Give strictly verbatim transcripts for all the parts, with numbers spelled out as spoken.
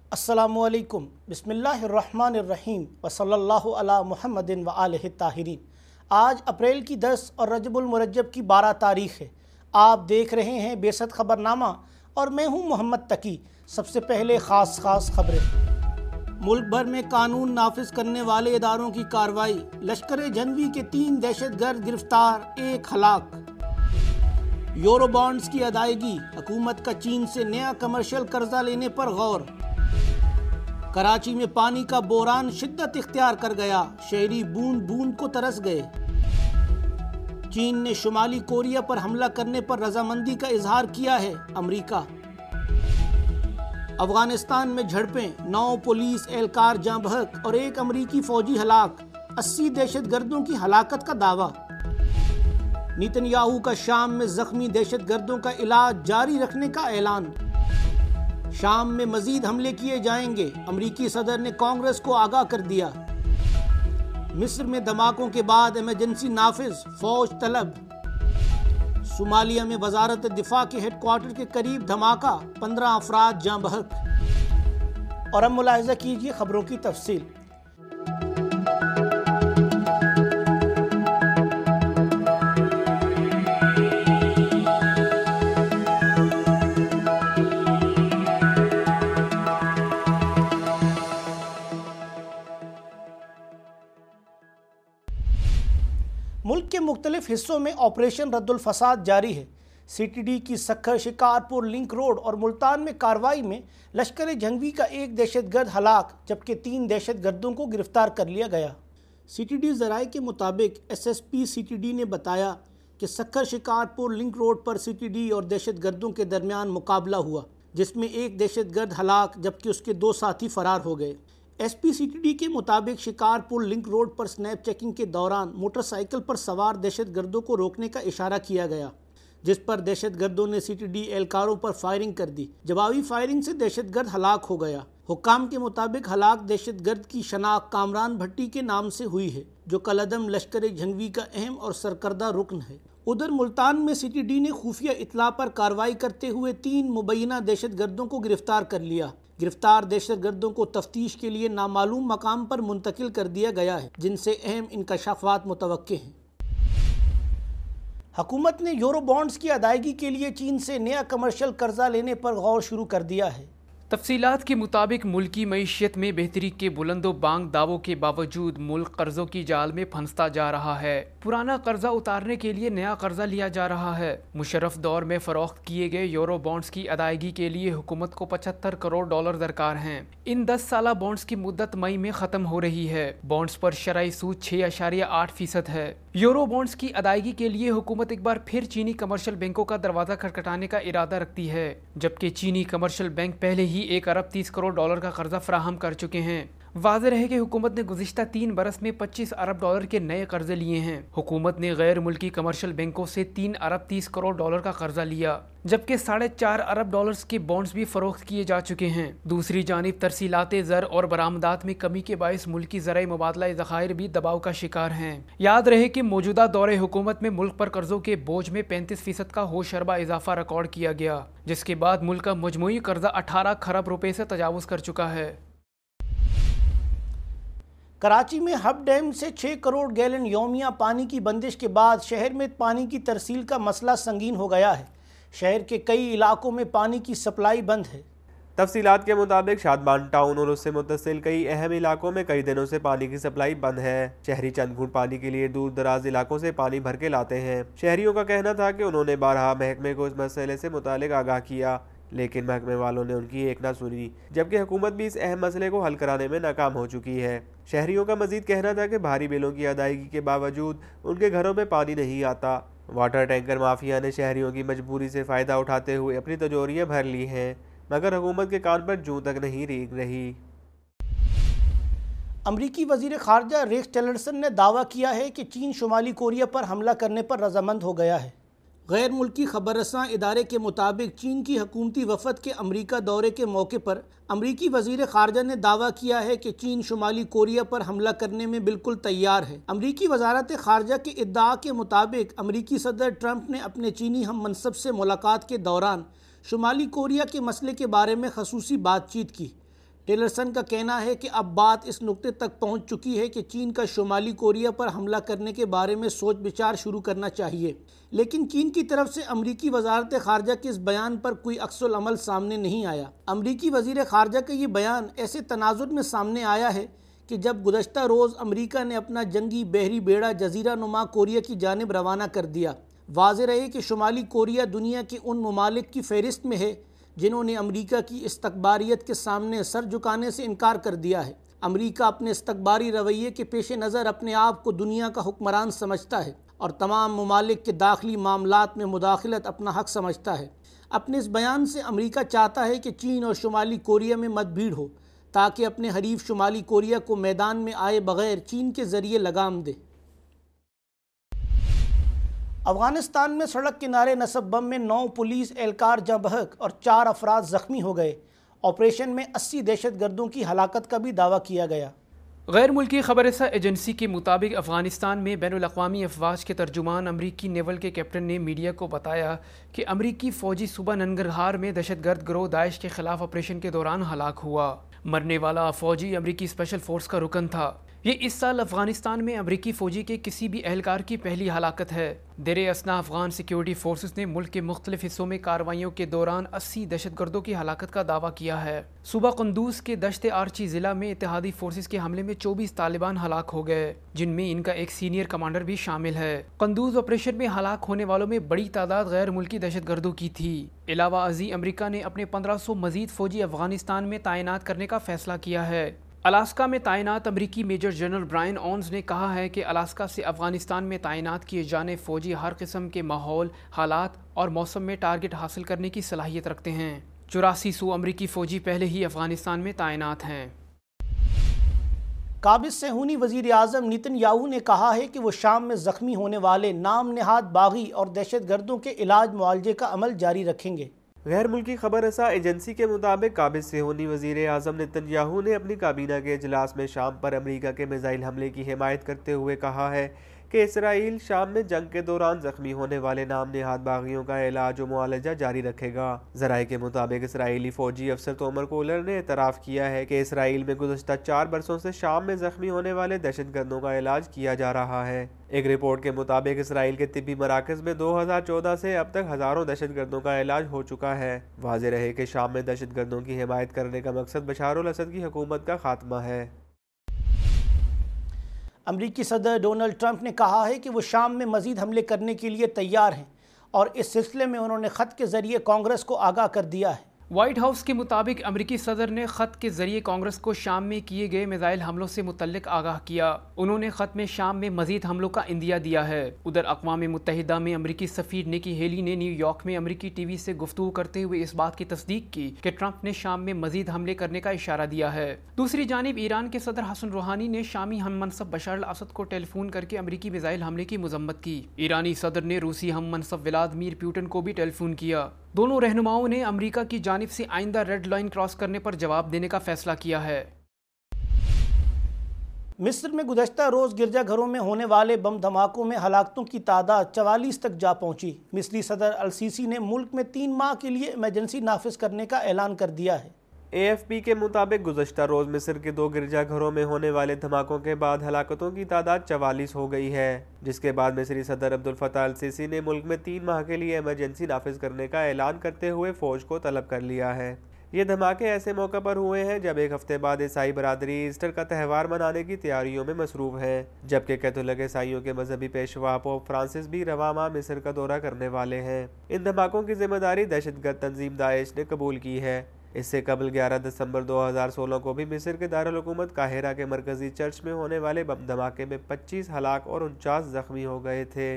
السلام علیکم، بسم اللہ الرحمن الرحیم وصلی اللہ علی محمد و آلہ الطاہرین۔ آج اپریل کی دس اور رجب المرجب کی بارہ تاریخ ہے۔ آپ دیکھ رہے ہیں بیست خبر نامہ اور میں ہوں محمد تقی۔ سب سے پہلے خاص خاص خبریں۔ ملک بھر میں قانون نافذ کرنے والے اداروں کی کارروائی، لشکر جھنگوی کے تین دہشت گرد گرفتار، ایک ہلاک۔ یورو بانڈز کی ادائیگی، حکومت کا چین سے نیا کمرشل قرضہ لینے پر غور۔ کراچی میں پانی کا بحران شدت اختیار کر گیا، شہری بوند بوند کو ترس گئے۔ چین نے شمالی کوریا پر حملہ کرنے پر رضامندی کا اظہار کیا ہے، امریکہ۔ افغانستان میں جھڑپیں، نو پولیس اہلکار جاں بحق اور ایک امریکی فوجی ہلاک، اسی دہشت گردوں کی ہلاکت کا دعویٰ۔ نیتن یاہو کا شام میں زخمی دہشت گردوں کا علاج جاری رکھنے کا اعلان۔ شام میں مزید حملے کیے جائیں گے، امریکی صدر نے کانگریس کو آگاہ کر دیا۔ مصر میں دھماکوں کے بعد ایمرجنسی نافذ، فوج طلب۔ صومالیہ میں وزارت دفاع کے ہیڈ کوارٹر کے قریب دھماکہ، پندرہ افراد جاں بحق۔ اور اب ملاحظہ کیجیے خبروں کی تفصیل۔ ملک کے مختلف حصوں میں آپریشن رد الفساد جاری ہے۔ سی ٹی ڈی کی سکھر شکارپور لنک روڈ اور ملتان میں کارروائی میں لشکر جھنگوی کا ایک دہشت گرد ہلاک جبکہ تین دہشت گردوں کو گرفتار کر لیا گیا۔ سی ٹی ڈی ذرائع کے مطابق S S P C T D نے بتایا کہ سکھر شکارپور لنک روڈ پر سی ٹی ڈی اور دہشت گردوں کے درمیان مقابلہ ہوا، جس میں ایک دہشت گرد ہلاک جبکہ اس کے دو ساتھی فرار ہو گئے۔ S P C T D کے مطابق شکارپور لنک روڈ پر سنیپ چیکنگ کے دوران موٹر سائیکل پر سوار دہشت گردوں کو روکنے کا اشارہ کیا گیا، جس پر دہشت گردوں نے سی ٹی ڈی اہلکاروں پر فائرنگ کر دی۔ جوابی فائرنگ سے دہشت گرد ہلاک ہو گیا۔ حکام کے مطابق ہلاک دہشت گرد کی شناخت کامران بھٹی کے نام سے ہوئی ہے، جو کالعدم لشکر جھنگوی کا اہم اور سرکردہ رکن ہے۔ ادھر ملتان میں سی ٹی ڈی نے خفیہ اطلاع پر کارروائی کرتے ہوئے تین مبینہ دہشت گردوں کو گرفتار کر لیا۔ گرفتار دہشت گردوں کو تفتیش کے لیے نامعلوم مقام پر منتقل کر دیا گیا ہے، جن سے اہم انکشافات متوقع ہیں۔ حکومت نے یورو بانڈز کی ادائیگی کے لیے چین سے نیا کمرشل قرضہ لینے پر غور شروع کر دیا ہے۔ تفصیلات کے مطابق ملکی معیشت میں بہتری کے بلند و بانگ دعووں کے باوجود ملک قرضوں کی جال میں پھنستا جا رہا ہے۔ پرانا قرضہ اتارنے کے لیے نیا قرضہ لیا جا رہا ہے۔ مشرف دور میں فروخت کیے گئے یورو بانڈز کی ادائیگی کے لیے حکومت کو پچہتر کروڑ ڈالر درکار ہیں۔ ان دس سالہ بانڈز کی مدت مئی میں ختم ہو رہی ہے۔ بانڈز پر شرعی سود چھ اشاریہ آٹھ فیصد ہے۔ یورو بانڈز کی ادائیگی کے لیے حکومت ایک بار پھر چینی کمرشل بینکوں کا دروازہ کھٹکھٹانے کا ارادہ رکھتی ہے، جبکہ چینی کمرشل بینک پہلے ہی ایک ارب تیس کروڑ ڈالر کا قرضہ فراہم کر چکے ہیں۔ واضح رہے کہ حکومت نے گزشتہ تین برس میں پچیس ارب ڈالر کے نئے قرضے لیے ہیں۔ حکومت نے غیر ملکی کمرشل بینکوں سے تین ارب تیس کروڑ ڈالر کا قرضہ لیا، جبکہ ساڑھے چار ارب ڈالرز کے بانڈز بھی فروخت کیے جا چکے ہیں۔ دوسری جانب ترسیلات زر اور برآمدات میں کمی کے باعث ملکی زرعی مبادلہ ذخائر بھی دباؤ کا شکار ہیں۔ یاد رہے کہ موجودہ دور حکومت میں ملک پر قرضوں کے بوجھ میں پینتیس فیصد کا ہوشربا اضافہ ریکارڈ کیا گیا، جس کے بعد ملک کا مجموعی قرضہ اٹھارہ کھرب روپے سے تجاوز کر چکا ہے۔ کراچی میں ہب ڈیم سے چھ کروڑ گیلن یومیہ پانی کی بندش کے بعد شہر میں پانی کی ترسیل کا مسئلہ سنگین ہو گیا ہے۔ شہر کے کئی علاقوں میں پانی کی سپلائی بند ہے۔ تفصیلات کے مطابق شادمان ٹاؤن اور اس سے متصل کئی اہم علاقوں میں کئی دنوں سے پانی کی سپلائی بند ہے۔ شہری چند گھونٹ پانی کے لیے دور دراز علاقوں سے پانی بھر کے لاتے ہیں۔ شہریوں کا کہنا تھا کہ انہوں نے بارہا محکمے کو اس مسئلے سے متعلق آگاہ کیا، لیکن محکمے والوں نے ان کی ایک نہ سنی، جبکہ حکومت بھی اس اہم مسئلے کو حل کرانے میں ناکام ہو چکی ہے۔ شہریوں کا مزید کہنا تھا کہ بھاری بلوں کی ادائیگی کے باوجود ان کے گھروں میں پانی نہیں آتا۔ واٹر ٹینکر مافیا نے شہریوں کی مجبوری سے فائدہ اٹھاتے ہوئے اپنی تجوریاں بھر لی ہیں، مگر حکومت کے کان پر جوں تک نہیں ریگ رہی۔ امریکی وزیر خارجہ ریکس ٹیلرسن نے دعویٰ کیا ہے کہ چین شمالی کوریا پر حملہ کرنے پر رضامند ہو گیا ہے۔ غیر ملکی خبر رساں ادارے کے مطابق چین کی حکومتی وفد کے امریکہ دورے کے موقع پر امریکی وزیر خارجہ نے دعویٰ کیا ہے کہ چین شمالی کوریا پر حملہ کرنے میں بالکل تیار ہے۔ امریکی وزارت خارجہ کے ادعا کے مطابق امریکی صدر ٹرمپ نے اپنے چینی ہم منصب سے ملاقات کے دوران شمالی کوریا کے مسئلے کے بارے میں خصوصی بات چیت کی۔ ٹیلرسن کا کہنا ہے کہ اب بات اس نقطے تک پہنچ چکی ہے کہ چین کا شمالی کوریا پر حملہ کرنے کے بارے میں سوچ بچار شروع کرنا چاہیے، لیکن چین کی طرف سے امریکی وزارت خارجہ کے اس بیان پر کوئی عکس العمل سامنے نہیں آیا۔ امریکی وزیر خارجہ کا یہ بیان ایسے تناظر میں سامنے آیا ہے کہ جب گزشتہ روز امریکہ نے اپنا جنگی بحری بیڑا جزیرہ نما کوریا کی جانب روانہ کر دیا۔ واضح رہے کہ شمالی کوریا دنیا کے ان ممالک کی فہرست میں ہے جنہوں نے امریکہ کی استکباریت کے سامنے سر جھکانے سے انکار کر دیا ہے۔ امریکہ اپنے استکباری رویے کے پیش نظر اپنے آپ کو دنیا کا حکمران سمجھتا ہے اور تمام ممالک کے داخلی معاملات میں مداخلت اپنا حق سمجھتا ہے۔ اپنے اس بیان سے امریکہ چاہتا ہے کہ چین اور شمالی کوریا میں مت بھیڑ ہو تاکہ اپنے حریف شمالی کوریا کو میدان میں آئے بغیر چین کے ذریعے لگام دے۔ افغانستان میں سڑک کنارے نصب بم میں نو پولیس اہلکار جاں بحق اور چار افراد زخمی ہو گئے۔ آپریشن میں اسی دہشت گردوں کی ہلاکت کا بھی دعویٰ کیا گیا۔ غیر ملکی خبر رساں ایجنسی کے مطابق افغانستان میں بین الاقوامی افواج کے ترجمان امریکی نیول کے کیپٹن نے میڈیا کو بتایا کہ امریکی فوجی صوبہ ننگرہار میں دہشت گرد گروہ داعش کے خلاف آپریشن کے دوران ہلاک ہوا۔ مرنے والا فوجی امریکی اسپیشل فورس کا رکن تھا۔ یہ اس سال افغانستان میں امریکی فوجی کے کسی بھی اہلکار کی پہلی ہلاکت ہے۔ دیر اثنا افغان سیکیورٹی فورسز نے ملک کے مختلف حصوں میں کارروائیوں کے دوران اسی دہشت گردوں کی ہلاکت کا دعویٰ کیا ہے۔ صوبہ قندوز کے دشت آرچی ضلع میں اتحادی فورسز کے حملے میں چوبیس طالبان ہلاک ہو گئے، جن میں ان کا ایک سینئر کمانڈر بھی شامل ہے۔ قندوز آپریشن میں ہلاک ہونے والوں میں بڑی تعداد غیر ملکی دہشت گردوں کی تھی۔ علاوہ ازیں امریکہ نے اپنے پندرہ سو مزید فوجی افغانستان میں تعینات کرنے کا فیصلہ کیا ہے۔ الاسکا میں تعینات امریکی میجر جنرل برائن اونز نے کہا ہے کہ الاسکا سے افغانستان میں تعینات کیے جانے فوجی ہر قسم کے ماحول، حالات اور موسم میں ٹارگٹ حاصل کرنے کی صلاحیت رکھتے ہیں۔ چوراسی سو امریکی فوجی پہلے ہی افغانستان میں تعینات ہیں۔ قابض صہیونی وزیر اعظم نیتن یاہو نے کہا ہے کہ وہ شام میں زخمی ہونے والے نام نہاد باغی اور دہشت گردوں کے علاج معالجے کا عمل جاری رکھیں گے۔ غیر ملکی خبر رساں ایجنسی کے مطابق قابض صہیونی وزیر اعظم نیتن یاہو نے اپنی کابینہ کے اجلاس میں شام پر امریکہ کے میزائل حملے کی حمایت کرتے ہوئے کہا ہے کہ اسرائیل شام میں جنگ کے دوران زخمی ہونے والے نام نہاد باغیوں کا علاج و معالجہ جاری رکھے گا۔ ذرائع کے مطابق اسرائیلی فوجی افسر تومر کولر نے اعتراف کیا ہے کہ اسرائیل میں گزشتہ چار برسوں سے شام میں زخمی ہونے والے دہشت گردوں کا علاج کیا جا رہا ہے۔ ایک رپورٹ کے مطابق اسرائیل کے طبی مراکز میں دو ہزار چودہ سے اب تک ہزاروں دہشت گردوں کا علاج ہو چکا ہے۔ واضح رہے کہ شام میں دہشت گردوں کی حمایت کرنے کا مقصد بشار الاسد کی حکومت کا خاتمہ ہے۔ امریکی صدر ڈونلڈ ٹرمپ نے کہا ہے کہ وہ شام میں مزید حملے کرنے کے لیے تیار ہیں اور اس سلسلے میں انہوں نے خط کے ذریعے کانگریس کو آگاہ کر دیا ہے۔ وائٹ ہاؤس کے مطابق امریکی صدر نے خط کے ذریعے کانگریس کو شام میں کیے گئے میزائل حملوں سے متعلق آگاہ کیا۔ انہوں نے خط میں شام میں مزید حملوں کا عندیہ دیا ہے۔ ادھر اقوام متحدہ میں امریکی سفیر نکی ہیلی نے نیو یارک میں امریکی ٹی وی سے گفتگو کرتے ہوئے اس بات کی تصدیق کی کہ ٹرمپ نے شام میں مزید حملے کرنے کا اشارہ دیا ہے۔ دوسری جانب ایران کے صدر حسن روحانی نے شامی ہم منصب بشار الاسد کو ٹیلی فون کر کے امریکی میزائل حملے کی مذمت کی۔ ایرانی صدر نے روسی ہم منصب ولادیمیر پوٹن کو بھی ٹیلی فون کیا۔ دونوں رہنماؤں نے امریکہ کی جانب سے آئندہ ریڈ لائن کراس کرنے پر جواب دینے کا فیصلہ کیا ہے۔ مصر میں گزشتہ روز گرجا گھروں میں ہونے والے بم دھماکوں میں ہلاکتوں کی تعداد چوالیس تک جا پہنچی۔ مصری صدر السیسی نے ملک میں تین ماہ کے لیے ایمرجنسی نافذ کرنے کا اعلان کر دیا ہے۔ اے ایف پی کے مطابق گزشتہ روز مصر کے دو گرجا گھروں میں ہونے والے دھماکوں کے بعد ہلاکتوں کی تعداد چوالیس ہو گئی ہے، جس کے بعد مصری صدر عبدالفتاح السیسی نے ملک میں تین ماہ کے لیے ایمرجنسی نافذ کرنے کا اعلان کرتے ہوئے فوج کو طلب کر لیا ہے۔ یہ دھماکے ایسے موقع پر ہوئے ہیں جب ایک ہفتے بعد عیسائی برادری ایسٹر کا تہوار منانے کی تیاریوں میں مصروف ہے، جبکہ کیتھولک عیسائیوں کے مذہبی پیشوا پوپ فرانسس بھی رواں ماہ مصر کا دورہ کرنے والے ہیں۔ ان دھماکوں کی ذمہ داری دہشت گرد تنظیم داعش نے قبول کی ہے۔ اس سے قبل گیارہ دسمبر دو ہزار سولہ کو بھی مصر کے دارالحکومت قاہرہ کے مرکزی چرچ میں ہونے والے بم دھماکے میں پچیس ہلاک اور انچاس زخمی ہو گئے تھے۔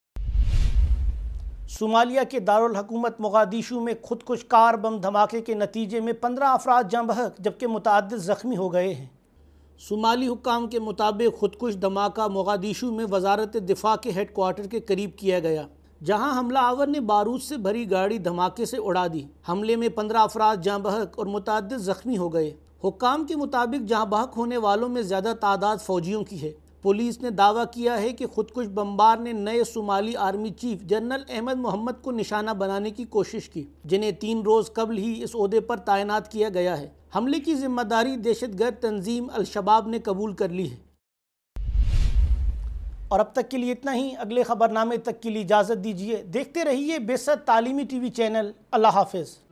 صومالیہ کے دارالحکومت مغادیشو میں خودکش کار بم دھماکے کے نتیجے میں پندرہ افراد جاں بحق جبکہ متعدد زخمی ہو گئے ہیں۔ صومالی حکام کے مطابق خودکش دھماکہ مغادیشو میں وزارت دفاع کے ہیڈ کوارٹر کے قریب کیا گیا، جہاں حملہ آور نے بارود سے بھری گاڑی دھماکے سے اڑا دی۔ حملے میں پندرہ افراد جاں بحق اور متعدد زخمی ہو گئے۔ حکام کے مطابق جاں بحق ہونے والوں میں زیادہ تعداد فوجیوں کی ہے۔ پولیس نے دعویٰ کیا ہے کہ خودکش بمبار نے نئے Somali army chief general Ahmed Mohamed کو نشانہ بنانے کی کوشش کی، جنہیں تین روز قبل ہی اس عہدے پر تعینات کیا گیا ہے۔ حملے کی ذمہ داری دہشت گرد تنظیم الشباب نے قبول کر لی ہے۔ اور اب تک کے لیے اتنا ہی، اگلے خبرنامے تک کے لیے اجازت دیجیے، دیکھتے رہیے بیست تعلیمی ٹی وی چینل۔ اللہ حافظ۔